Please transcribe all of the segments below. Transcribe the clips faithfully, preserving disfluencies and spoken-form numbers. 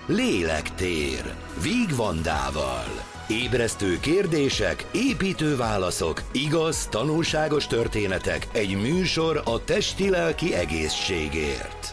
Lélektér, Víg Vandával. Ébresztő kérdések, építő válaszok, igaz, tanulságos történetek, egy műsor a testi-lelki egészségért.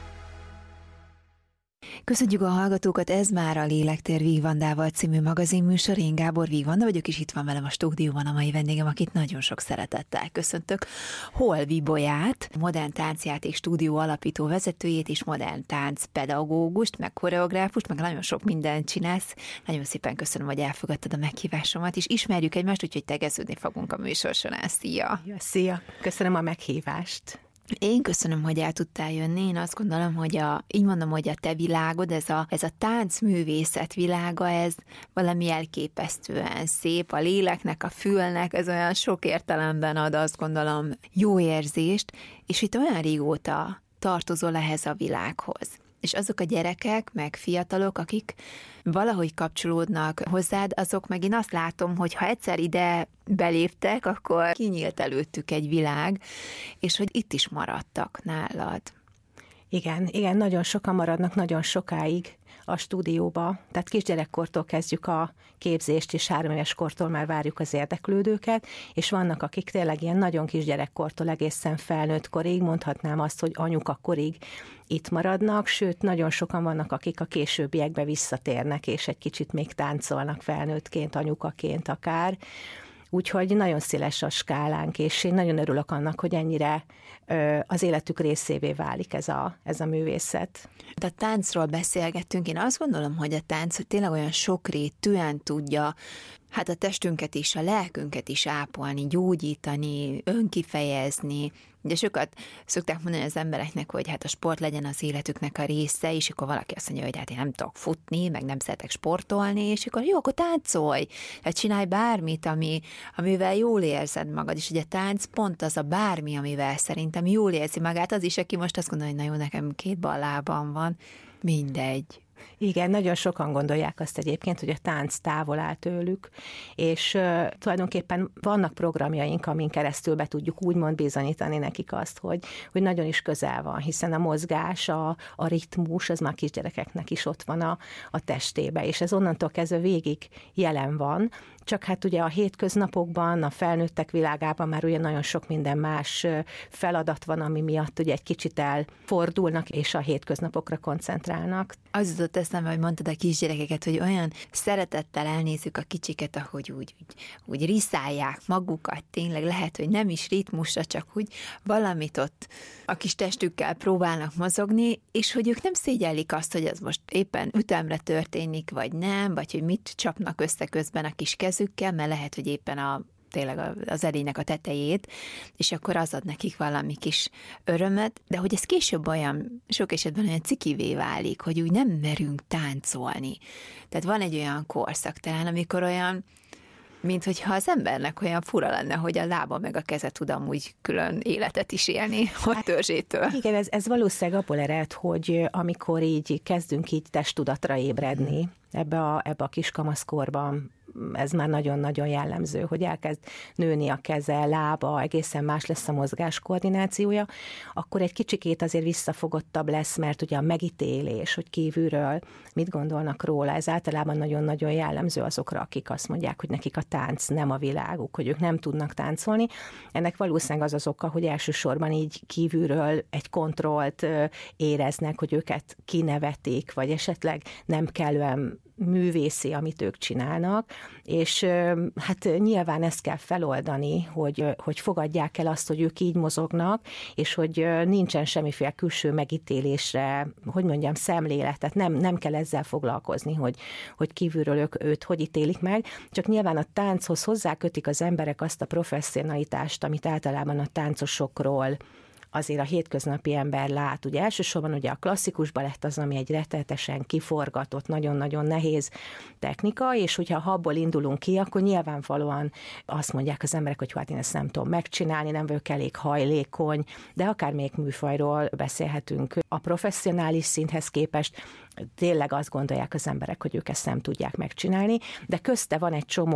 Köszönjük a hallgatókat, ez már a Lélektér Víg Vandával című magazinműsor. Én Gábor Víg Vanda vagyok, és itt van velem a stúdióban a mai vendégem, akit nagyon sok szeretettel köszöntök. Holvi Bolyát, modern táncjáték stúdió alapító vezetőjét és modern tánc pedagógust, meg koreográfust, meg nagyon sok mindent csinálsz. Nagyon szépen köszönöm, hogy elfogadtad a meghívásomat, és ismerjük egymást, úgyhogy tegeződni fogunk a műsor során. Szia! Ja, szia! Köszönöm a meghívást! Én köszönöm, hogy el tudtál jönni. Én azt gondolom, hogy a, így mondom, hogy a te világod, ez a, ez a táncművészet világa, ez valami elképesztően szép. A léleknek, a fülnek, ez olyan sok értelemben ad, azt gondolom, jó érzést, és itt olyan régóta tartozol ehhez a világhoz. És azok a gyerekek, meg fiatalok, akik valahogy kapcsolódnak hozzád, azok meg én azt látom, hogy ha egyszer ide beléptek, akkor kinyílt előttük egy világ, és hogy itt is maradtak nálad. Igen, igen, nagyon sokan maradnak nagyon sokáig a stúdióba, tehát kisgyerekkortól kezdjük a képzést, és három éves kortól már várjuk az érdeklődőket, és vannak, akik tényleg ilyen nagyon kisgyerekkortól egészen felnőtt korig, mondhatnám azt, hogy anyukakorig itt maradnak, sőt, nagyon sokan vannak, akik a későbbiekbe visszatérnek, és egy kicsit még táncolnak felnőttként, anyukaként akár. Úgyhogy nagyon széles a skálánk, és én nagyon örülök annak, hogy ennyire ö, az életük részévé válik ez a, ez a művészet. De a táncról beszélgettünk, én azt gondolom, hogy a tánc hogy tényleg olyan sokrétűen tudja hát a testünket is, a lelkünket is ápolni, gyógyítani, önkifejezni. Ugye sokat szokták mondani az embereknek, hogy hát a sport legyen az életüknek a része, és akkor valaki azt mondja, hogy hát én nem tudok futni, meg nem szeretek sportolni, és akkor jó, akkor táncolj, hát csinálj bármit, ami, amivel jól érzed magad, és ugye tánc pont az a bármi, amivel szerintem jól érzi magát, az is, aki most azt gondolja, hogy na jó, nekem két bal lábam van, mindegy. Igen, nagyon sokan gondolják azt egyébként, hogy a tánc távol áll tőlük, és uh, tulajdonképpen vannak programjaink, amin keresztül be tudjuk úgymond bizonyítani nekik azt, hogy, hogy nagyon is közel van, hiszen a mozgás, a, a ritmus, az már kisgyerekeknek is ott van a, a testébe, és ez onnantól kezdve végig jelen van, csak hát ugye a hétköznapokban, a felnőttek világában már ugye nagyon sok minden más feladat van, ami miatt ugye egy kicsit elfordulnak, és a hétköznapokra koncentrálnak. Az jutott eszembe, hogy mondtad a kisgyerekeket, hogy olyan szeretettel elnézzük a kicsiket, ahogy úgy, úgy, úgy riszálják magukat, tényleg lehet, hogy nem is ritmusra, csak úgy valamit ott a kis testükkel próbálnak mozogni, és hogy ők nem szégyellik azt, hogy ez most éppen ütemre történik, vagy nem, vagy hogy mit csapnak össze közben a kis kezükkel, mert lehet, hogy éppen a tényleg az edénynek a tetejét, és akkor az ad nekik valami kis örömet, de hogy ez később olyan, sok esetben olyan cikivé válik, hogy úgy nem merünk táncolni. Tehát van egy olyan korszak talán, amikor olyan, mint hogyha az embernek olyan fura lenne, hogy a lába meg a keze tud amúgy külön életet is élni, hogy törzsétől. Igen, ez, ez valószínűleg abból ered, hogy amikor így kezdünk így testtudatra ébredni, ebbe a, ebbe a kiskamaszkorban, ez már nagyon-nagyon jellemző, hogy elkezd nőni a keze, lába, egészen más lesz a mozgás koordinációja, akkor egy kicsikét azért visszafogottabb lesz, mert ugye a megítélés, hogy kívülről mit gondolnak róla, ez általában nagyon-nagyon jellemző azokra, akik azt mondják, hogy nekik a tánc nem a világuk, hogy ők nem tudnak táncolni. Ennek valószínűleg az az oka, hogy elsősorban így kívülről egy kontrollt éreznek, hogy őket kinevetik, vagy esetleg nem kellően művészi, amit ők csinálnak, és hát nyilván ezt kell feloldani, hogy, hogy fogadják el azt, hogy ők így mozognak, és hogy nincsen semmiféle külső megítélésre, hogy mondjam, szemléletet, nem, nem kell ezzel foglalkozni, hogy, hogy kívülről ők őt hogy ítélik meg, csak nyilván a tánchoz hozzákötik az emberek azt a professzionalitást, amit általában a táncosokról azért a hétköznapi ember lát. Ugye elsősorban ugye a klasszikus balett az, ami egy rettenetesen kiforgatott, nagyon-nagyon nehéz technika, és hogyha abból indulunk ki, akkor nyilvánvalóan azt mondják az emberek, hogy hát én ezt nem tudom megcsinálni, nem vagyok elég hajlékony, de akár még műfajról beszélhetünk. A professzionális szinthez képest tényleg azt gondolják az emberek, hogy ők ezt nem tudják megcsinálni, de közte van egy csomó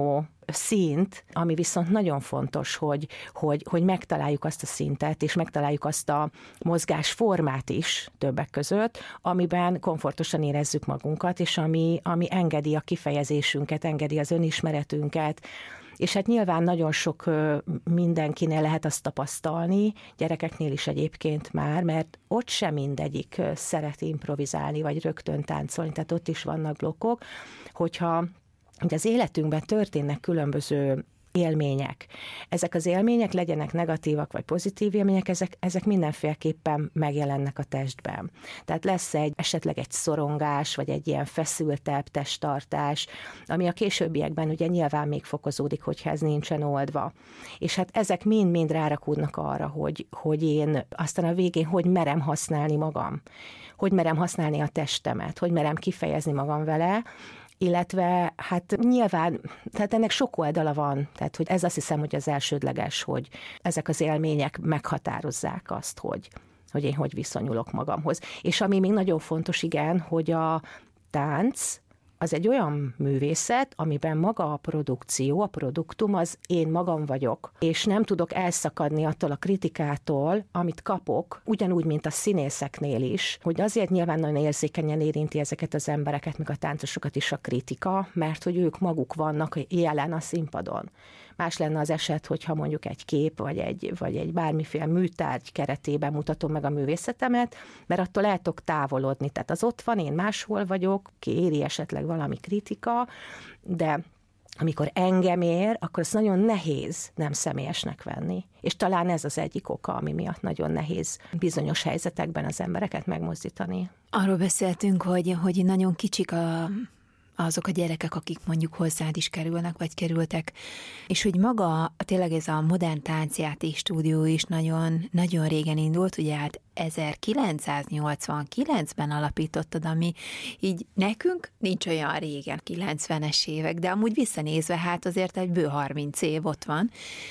szint, ami viszont nagyon fontos, hogy, hogy, hogy megtaláljuk azt a szintet, és megtaláljuk azt a mozgásformát is többek között, amiben komfortosan érezzük magunkat, és ami, ami engedi a kifejezésünket, engedi az önismeretünket, és hát nyilván nagyon sok mindenkinél lehet azt tapasztalni, gyerekeknél is egyébként már, mert ott sem mindegyik szeret improvizálni, vagy rögtön táncolni, tehát ott is vannak blokkok, hogyha az életünkben történnek különböző élmények. Ezek az élmények legyenek negatívak vagy pozitív élmények, ezek, ezek mindenféleképpen megjelennek a testben. Tehát lesz egy esetleg egy szorongás, vagy egy ilyen feszültebb testtartás, ami a későbbiekben ugye nyilván még fokozódik, hogyha ez nincsen oldva. És hát ezek mind-mind rárakódnak arra, hogy, hogy én aztán a végén hogy merem használni magam, hogy merem használni a testemet, hogy merem kifejezni magam vele, illetve hát nyilván, tehát ennek sok oldala van, tehát hogy ez azt hiszem, hogy az elsődleges, hogy ezek az élmények meghatározzák azt, hogy, hogy én hogy viszonyulok magamhoz. És ami még nagyon fontos, igen, hogy a tánc az egy olyan művészet, amiben maga a produkció, a produktum az én magam vagyok, és nem tudok elszakadni attól a kritikától, amit kapok, ugyanúgy, mint a színészeknél is, hogy azért nyilván nagyon érzékenyen érinti ezeket az embereket, meg a táncosokat is a kritika, mert hogy ők maguk vannak jelen a színpadon. Más lenne az eset, hogyha mondjuk egy kép, vagy egy, vagy egy bármiféle műtárgy keretében mutatom meg a művészetemet, mert attól el tudok távolodni. Tehát az ott van, én máshol vagyok, kéri esetleg valami kritika, de amikor engem ér, akkor az nagyon nehéz nem személyesnek venni. És talán ez az egyik oka, ami miatt nagyon nehéz bizonyos helyzetekben az embereket megmozdítani. Arról beszéltünk, hogy, hogy nagyon kicsik a... azok a gyerekek, akik mondjuk hozzád is kerülnek, vagy kerültek, és hogy maga tényleg ez a modern táncjáték stúdió is nagyon, nagyon régen indult, ugye hát ezerkilencszáznyolcvankilencben alapítottad, ami így nekünk nincs olyan régen, kilencvenes évek, de amúgy visszanézve hát azért egy bő harminc év ott van,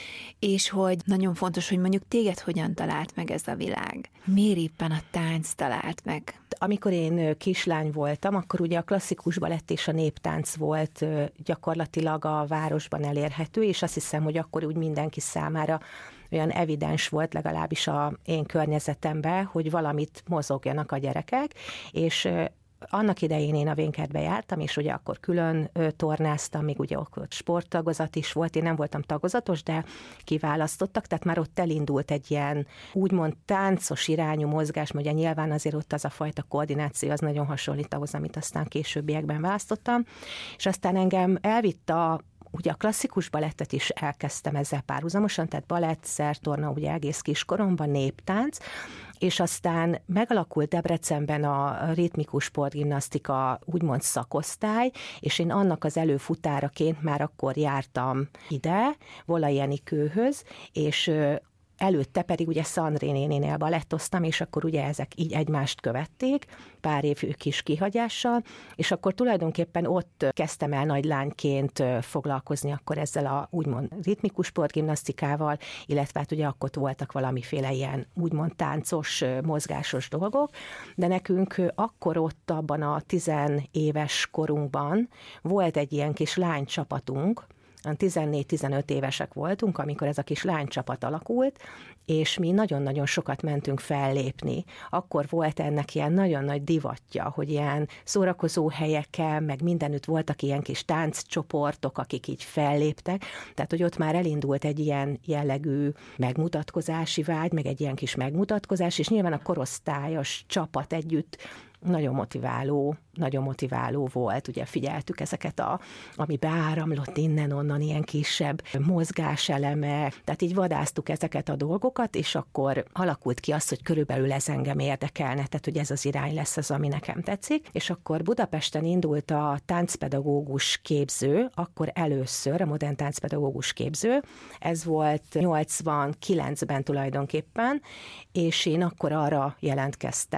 és hogy nagyon fontos, hogy mondjuk téged hogyan talált meg ez a világ. Miért éppen a tánc talált meg? Amikor én kislány voltam, akkor ugye a klasszikus balett és a néptánc volt gyakorlatilag a városban elérhető, és azt hiszem, hogy akkor úgy mindenki számára olyan evidens volt, legalábbis a én környezetemben, hogy valamit mozogjanak a gyerekek, és annak idején én a Vénkertbe jártam, és ugye akkor külön tornáztam, még ugye ott sporttagozat is volt, én nem voltam tagozatos, de kiválasztottak, tehát már ott elindult egy ilyen úgymond táncos irányú mozgás, mert ugye nyilván azért ott az a fajta koordináció az nagyon hasonlít ahhoz, amit aztán későbbiekben választottam, és aztán engem elvitt a ugye a klasszikus balettet is elkezdtem ezzel párhuzamosan, tehát balett, szertorna, ugye egész kiskoromban, néptánc, és aztán megalakult Debrecenben a ritmikus sportgimnasztika úgymond szakosztály, és én annak az előfutáraként már akkor jártam ide, Volai Enikőhöz, és előtte pedig ugye Szandré néninél balettoztam, és akkor ugye ezek így egymást követték, pár év kis kihagyással, és akkor tulajdonképpen ott kezdtem el nagy lányként foglalkozni akkor ezzel a úgymond ritmikus sportgimnasztikával, illetve hát ugye akkor voltak valamiféle ilyen úgymond táncos, mozgásos dolgok, de nekünk akkor ott abban a tizenéves korunkban volt egy ilyen kis lánycsapatunk, tizennégy-tizenöt évesek voltunk, amikor ez a kis lánycsapat alakult, és mi nagyon-nagyon sokat mentünk fellépni. Akkor volt ennek ilyen nagyon nagy divatja, hogy ilyen szórakozó helyeken, meg mindenütt voltak ilyen kis tánccsoportok, akik így felléptek, tehát hogy ott már elindult egy ilyen jellegű megmutatkozási vágy, meg egy ilyen kis megmutatkozás, és nyilván a korosztályos csapat együtt nagyon motiváló, nagyon motiváló volt, ugye figyeltük ezeket, a, ami beáramlott innen-onnan, ilyen kisebb mozgáselemek, tehát így vadáztuk ezeket a dolgokat, és akkor alakult ki az, hogy körülbelül ez engem érdekelne, tehát hogy ez az irány lesz az, ami nekem tetszik, és akkor Budapesten indult a táncpedagógus képző, akkor először a modern táncpedagógus képző, ez volt nyolcvankilencben tulajdonképpen, és én akkor arra jelentkeztem.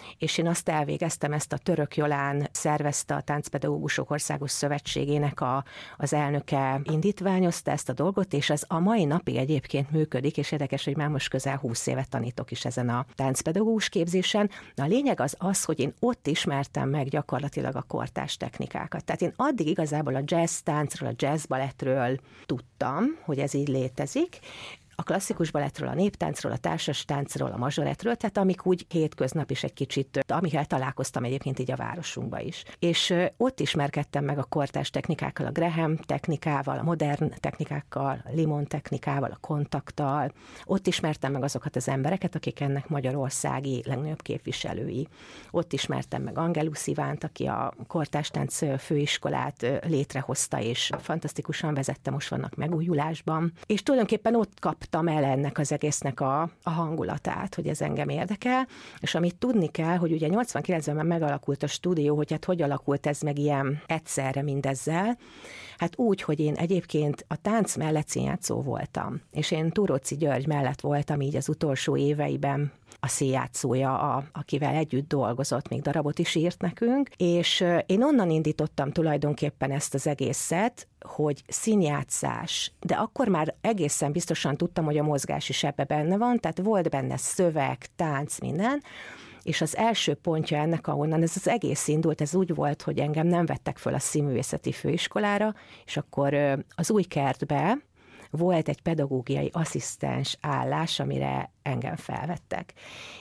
és én azt elvégeztem, ezt a Török Jolán szervezte, a Táncpedagógusok Országos Szövetségének a, az elnöke indítványozta ezt a dolgot, és ez a mai napig egyébként működik, és érdekes, hogy már most közel húsz évet tanítok is ezen a táncpedagógus képzésen. A lényeg az az, hogy én ott ismertem meg gyakorlatilag a kortárs technikákat. Tehát én addig igazából a jazz táncról, a jazz balettről tudtam, hogy ez így létezik, a klasszikus balettről, a néptáncról, a társas táncról, a mazsorettről, tehát amik úgy hétköznap is egy kicsit, amikkel találkoztam egyébként így a városunkba is. És ott ismerkedtem meg a kortárs technikákkal, a Graham technikával, a modern technikákkal, a Limon technikával, a kontakttal. Ott ismertem meg azokat az embereket, akik ennek magyarországi legnagyobb képviselői. Ott ismertem meg Angelus Ivánt, aki a kortárs tánc főiskolát létrehozta, és fantasztikusan vezette, most vannak megújulásban. És tulajdonképpen ott kaptam el ennek az egésznek a, a hangulatát, hogy ez engem érdekel, és amit tudni kell, hogy ugye nyolcvankilencben megalakult a stúdió, hogy hát hogy alakult ez meg ilyen egyszerre mindezzel, hát úgy, hogy én egyébként a tánc mellett színjátszó voltam, és én Túróczi György mellett voltam így az utolsó éveiben a színjátszója, a, akivel együtt dolgozott, még darabot is írt nekünk, és én onnan indítottam tulajdonképpen ezt az egészet, hogy színjátszás, de akkor már egészen biztosan tudtam, hogy a mozgás is ebbe benne van, tehát volt benne szöveg, tánc, minden, és az első pontja ennek, ahonnan ez az egész indult, ez úgy volt, hogy engem nem vettek föl a Színművészeti Főiskolára, és akkor az Újkertbe volt egy pedagógiai asszisztens állás, amire engem felvettek.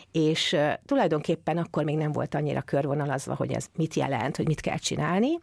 És uh, tulajdonképpen akkor még nem volt annyira körvonalazva, hogy ez mit jelent, hogy mit kell csinálni,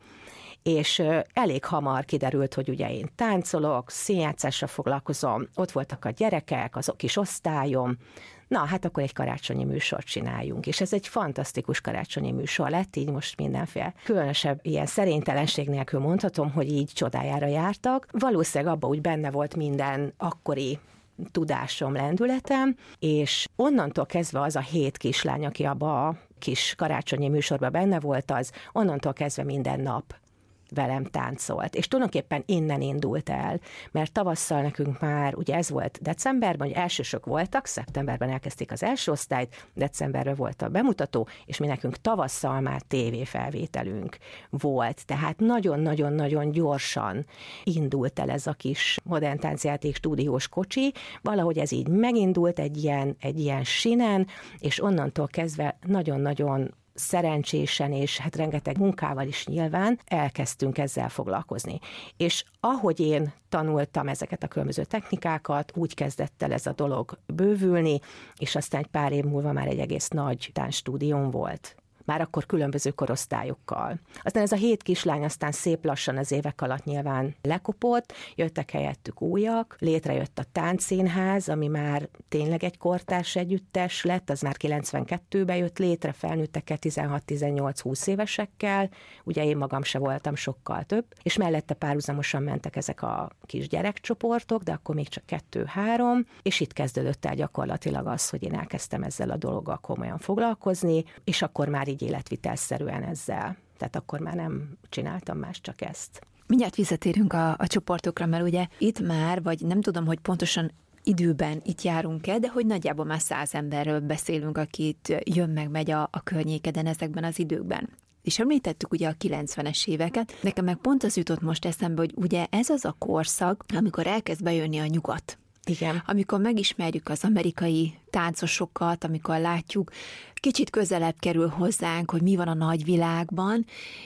és uh, elég hamar kiderült, hogy ugye én táncolok, színjátszással foglalkozom, ott voltak a gyerekek, az kis osztályom, na, hát akkor egy karácsonyi műsort csináljunk. És ez egy fantasztikus karácsonyi műsor lett, így most mindenféle különösebb ilyen szerénytelenség nélkül mondhatom, hogy így csodájára jártak. Valószínűleg abban úgy benne volt minden akkori tudásom, lendületem, és onnantól kezdve az a hét kislány, aki abba a kis karácsonyi műsorban benne volt, az onnantól kezdve minden nap velem táncolt. És tulajdonképpen innen indult el, mert tavasszal nekünk már, ugye ez volt decemberben, hogy elsősök voltak, szeptemberben elkezdték az első osztályt, decemberben volt a bemutató, és mi nekünk tavasszal már tévéfelvételünk volt. Tehát nagyon-nagyon-nagyon gyorsan indult el ez a kis modern táncjáték stúdiós kocsi, valahogy ez így megindult egy ilyen, egy ilyen sinen, és onnantól kezdve nagyon-nagyon szerencsésen, és hát rengeteg munkával is nyilván elkezdtünk ezzel foglalkozni. És ahogy én tanultam ezeket a különböző technikákat, úgy kezdett el ez a dolog bővülni, és aztán egy pár év múlva már egy egész nagy táncstúdióm volt. Már akkor különböző korosztályokkal. Aztán ez a hét kislány aztán szép lassan az évek alatt nyilván lekopott, jöttek helyettük újak, létrejött a Táncszínház, ami már tényleg egy kortárs együttes lett, az már kilencvenkettőben jött létre, felnőttekkel, tizenhat-tizennyolc-húsz évesekkel, ugye én magam se voltam sokkal több, és mellette párhuzamosan mentek ezek a kis gyerekcsoportok, de akkor még csak kettő-három, és itt kezdődött el gyakorlatilag az, hogy én elkezdtem ezzel a dologgal komolyan foglalkozni, és akkor már így életvitelszerűen ezzel. Tehát akkor már nem csináltam más, csak ezt. Mindjárt visszatérünk a, a csoportokra, mert ugye itt már, vagy nem tudom, hogy pontosan időben itt járunk-e, de hogy nagyjából már száz emberről beszélünk, akit jön meg, megy a, a környékeden ezekben az időkben. És említettük ugye a kilencvenes éveket, nekem meg pont az jutott most eszembe, hogy ugye ez az a korszak, amikor elkezd bejönni a nyugat. Igen. Amikor megismerjük az amerikai táncosokat, amikor látjuk, kicsit közelebb kerül hozzánk, hogy mi van a nagyvilágban,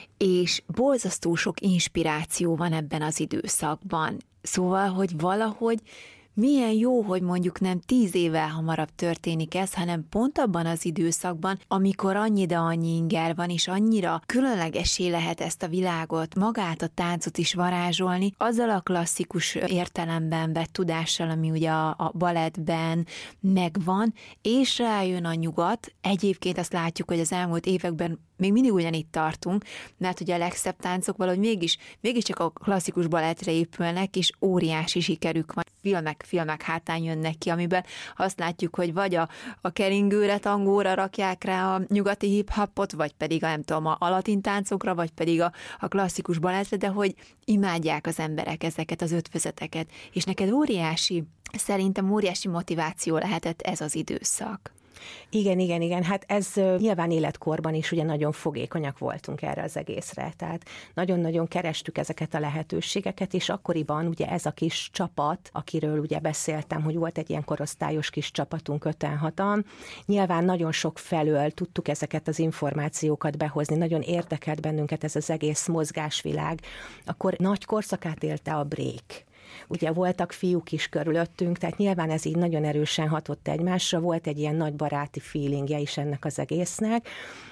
és borzasztó sok inspiráció van ebben az időszakban. Szóval, hogy valahogy milyen jó, hogy mondjuk nem tíz évvel hamarabb történik ez, hanem pont abban az időszakban, amikor annyi, de annyi inger van, és annyira különlegessé lehet ezt a világot, magát a táncot is varázsolni, azzal a klasszikus értelemben vett tudással, ami ugye a, a balettben megvan, és rájön a nyugat. Egyébként azt látjuk, hogy az elmúlt években még mindig ugyanitt tartunk, mert ugye a legszebb táncok valahogy mégis, mégiscsak a klasszikus balettre épülnek, és óriási sikerük van. Filmek, filmek hátán jönnek ki, amiben azt látjuk, hogy vagy a, a keringőre, tangóra rakják rá a nyugati hip-hopot, vagy pedig a, nem tudom, a latin táncokra, vagy pedig a, a klasszikus balettre, de hogy imádják az emberek ezeket az ötvözeteket. És neked óriási, szerintem óriási motiváció lehetett ez az időszak. Igen, igen, igen. Hát ez nyilván életkorban is ugye nagyon fogékonyak voltunk erre az egészre. Tehát nagyon-nagyon kerestük ezeket a lehetőségeket, és akkoriban ugye ez a kis csapat, akiről ugye beszéltem, hogy volt egy ilyen korosztályos kis csapatunk öten-hatan, nyilván nagyon sok felől tudtuk ezeket az információkat behozni, nagyon érdekelt bennünket ez az egész mozgásvilág. Akkor nagy korszakát élte a break. Ugye voltak fiúk is körülöttünk, tehát nyilván ez így nagyon erősen hatott egymásra, volt egy ilyen nagy baráti feelingje is ennek az egésznek,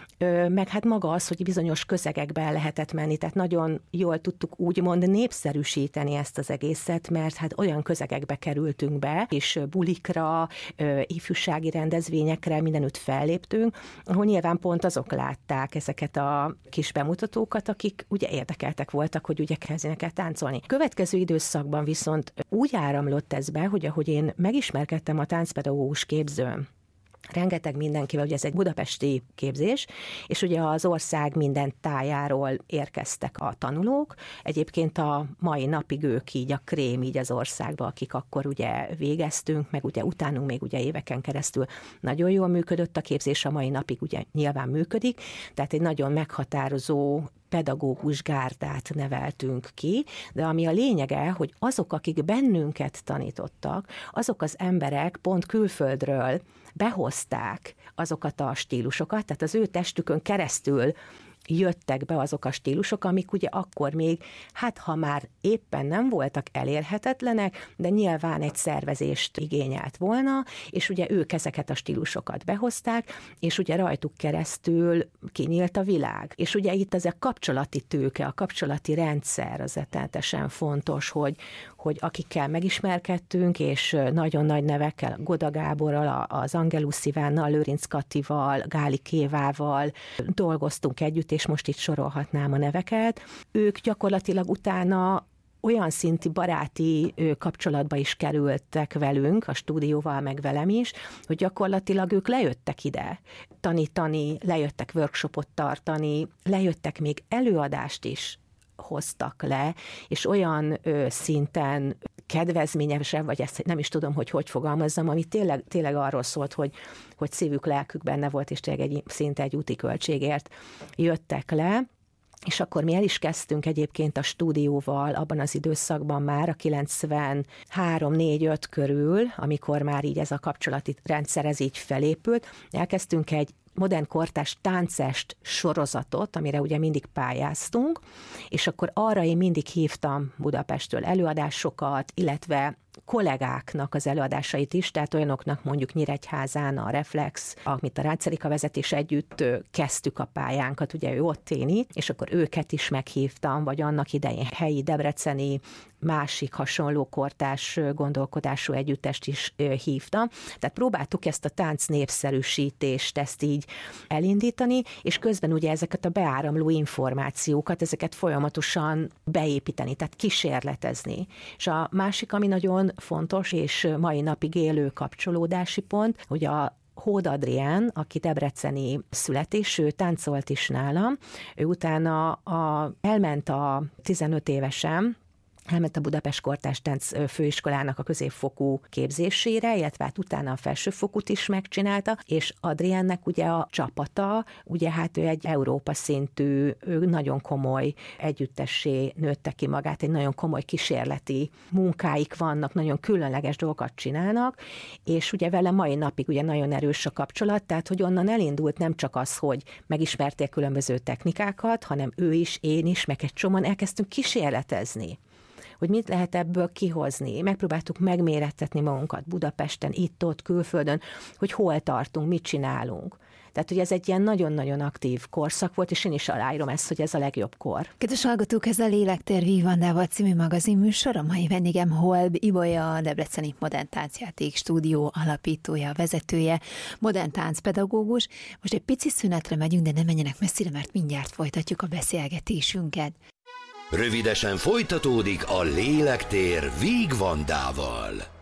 meg hát maga az, hogy bizonyos közegekbe el lehetett menni, tehát nagyon jól tudtuk úgymond népszerűsíteni ezt az egészet, mert hát olyan közegekbe kerültünk be, és bulikra, ifjúsági rendezvényekre mindenütt felléptünk, ahol nyilván pont azok látták ezeket a kis bemutatókat, akik ugye érdekeltek voltak, hogy ugye kezdjenek el táncolni. Következő időszakban viszont úgy áramlott ez be, hogy ahogy én megismerkedtem a táncpedagógus képzőn, rengeteg mindenkivel, ugye ez egy budapesti képzés, és ugye az ország minden tájáról érkeztek a tanulók. Egyébként a mai napig ők így a krém így az országba, akik akkor ugye végeztünk, meg ugye utánunk még ugye éveken keresztül nagyon jól működött a képzés, a mai napig ugye nyilván működik, tehát egy nagyon meghatározó pedagógus gárdát neveltünk ki, de ami a lényege, hogy azok, akik bennünket tanítottak, azok az emberek pont külföldről behozták azokat a stílusokat, tehát az ő testükön keresztül jöttek be azok a stílusok, amik ugye akkor még, hát ha már éppen nem voltak elérhetetlenek, de nyilván egy szervezést igényelt volna, és ugye ők ezeket a stílusokat behozták, és ugye rajtuk keresztül kinyílt a világ. És ugye itt az a kapcsolati tőke, a kapcsolati rendszer az rettenetesen fontos, hogy, hogy akikkel megismerkedtünk, és nagyon nagy nevekkel, Goda Gáborral, az Angelus Ivánnal, Lőrinc Katival, Gáli Kévával dolgoztunk együtt, és most itt sorolhatnám a neveket. Ők gyakorlatilag utána olyan szinti baráti kapcsolatba is kerültek velünk, a stúdióval, meg velem is, hogy gyakorlatilag ők lejöttek ide tanítani, lejöttek workshopot tartani, lejöttek még előadást is hoztak le, és olyan ö, szinten kedvezményesebb, vagy ezt nem is tudom, hogy hogy fogalmazzam, ami tényleg, tényleg arról szólt, hogy, hogy szívük, lelkük benne volt, és tényleg egy, szinte egy úti költségért jöttek le, és akkor mi el is kezdtünk egyébként a stúdióval abban az időszakban már, a kilencvenhárom négy öt körül, amikor már így ez a kapcsolati rendszer ez így felépült, elkezdtünk egy modern kortárs táncest sorozatot, amire ugye mindig pályáztunk, és akkor arra én mindig hívtam Budapestről előadásokat, illetve kollégáknak az előadásait is, tehát olyanoknak mondjuk Nyíregyházán a Reflex, amit a Rácz Erika vezetés együtt kezdtük a pályánkat, ugye ő ott, én itt, és akkor őket is meghívtam, vagy annak idején helyi debreceni másik hasonló kortárs gondolkodású együttest is hívtam. Tehát próbáltuk ezt a tánc népszerűsítést, ezt így elindítani, és közben ugye ezeket a beáramló információkat, ezeket folyamatosan beépíteni, tehát kísérletezni. És a másik, ami nagyon fontos, és mai napig élő kapcsolódási pont, hogy a Hód Adrián, aki debreceni születésű, táncolt is nálam, ő utána a, elment a tizenöt évesen, elment a Budapest Kortárs Tánc Főiskolának a középfokú képzésére, illetve hát utána a felsőfokút is megcsinálta, és Adriánnek ugye a csapata, ugye hát ő egy Európa szintű, ő nagyon komoly együttessé nőtte ki magát, egy nagyon komoly kísérleti munkáik vannak, nagyon különleges dolgokat csinálnak, és ugye vele mai napig ugye nagyon erős a kapcsolat, tehát hogy onnan elindult nem csak az, hogy megismerték különböző technikákat, hanem ő is, én is, meg egy csomóan elkezdtünk kísérletezni, hogy mit lehet ebből kihozni. Megpróbáltuk megmérettetni magunkat Budapesten, itt-ott, külföldön, hogy hol tartunk, mit csinálunk. Tehát, hogy ez egy ilyen nagyon-nagyon aktív korszak volt, és én is aláírom ezt, hogy ez a legjobb kor. Kedves hallgatók, ez a Lélektér Víg Vandával című magazin műsor. A mai vendégem Holb Ibolya, a Debreceni Modern Táncjáték Stúdió alapítója, vezetője, modern táncpedagógus. Most egy pici szünetre megyünk, de nem menjenek messzire, mert mindjárt folytatjuk a beszélgetésünket. Rövidesen folytatódik a Lélektér Víg Vandával.